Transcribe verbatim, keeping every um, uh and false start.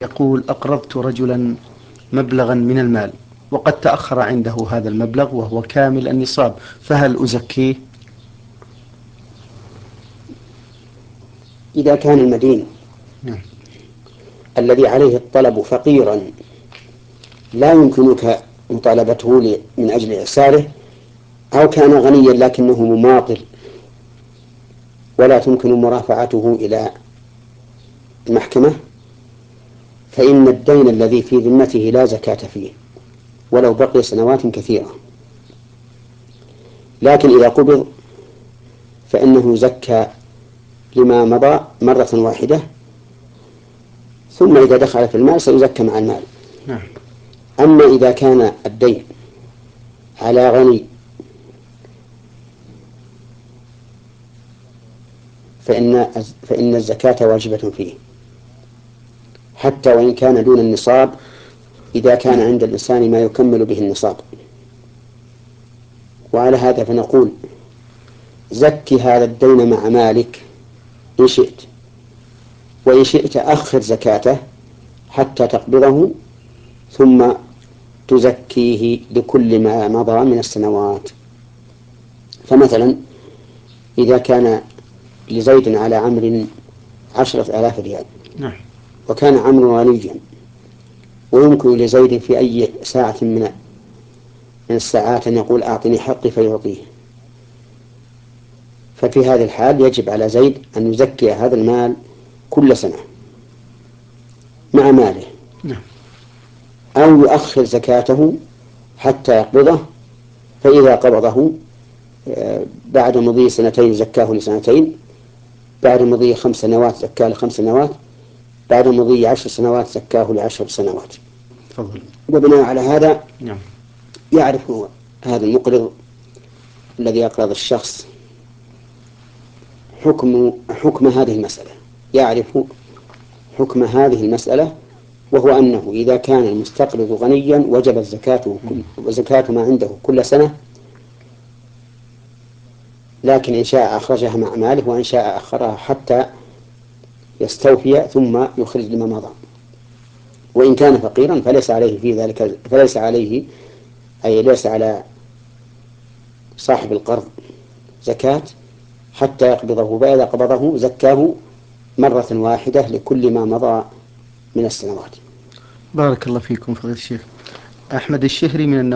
يقول: أقرضت رجلا مبلغا من المال وقد تأخر عنده هذا المبلغ وهو كامل النصاب، فهل أزكيه؟ إذا كان المدين نعم. الذي عليه الطلب فقيرا لا يمكنك مطالبته من أجل إعساره، أو كان غنيا لكنه مماطل ولا تمكن مرافعته إلى المحكمة، فإن الدين الذي في ذمته لا زكاة فيه ولو بقي سنوات كثيرة. لكن إذا قبض فإنه زكى لما مضى مرة واحدة، ثم إذا دخل في المال سيزكى مع المال. نعم. أما إذا كان الدين على غني فإن فإن الزكاة واجبة فيه حتى وإن كان دون النصاب، إذا كان عند الإنسان ما يكمل به النصاب. وعلى هذا فنقول: زكي هذا الدين مع مالك إن شئت، وإن شئت أخر زكاته حتى تقبضه ثم تزكيه لكل ما مضى من السنوات. فمثلا إذا كان لزيد على عمرو عشرة آلاف ريال، نعم. وكان عمرو غنيا ويمكن لزيد في أي ساعة من من الساعات أن يقول: أعطني حقي فيعطيه، ففي هذه الحال يجب على زيد أن يزكي هذا المال كل سنة مع ماله، نعم. أو يؤخر زكاته حتى يقبضه، فإذا قبضه بعد مضي سنتين زكاه لسنتين، بعد مضي خمس سنوات زكاه لخمس سنوات، بعد مضي عشر سنوات زكاه لعشر سنوات. تفضل. وبناء على هذا نعم. يعرف هذا المقرض الذي أقرض الشخص حكم حكم هذه المسألة، يعرف حكم هذه المسألة، وهو أنه إذا كان المستقرض غنيا وجبت زكاته وزكاة ما عنده كل سنة، لكن إن شاء أخرجها مع ماله وإن شاء أخرها حتى يستوفي ثم يخرج لما مضى. وإن كان فقيرا فليس عليه في ذلك، فليس عليه أي ليس على صاحب القرض زكاة حتى يقبضه، فإذا قبضه زكاه مرة واحدة لكل ما مضى من السنوات. بارك الله فيكم فضيلة الشيخ. أحمد الشهري من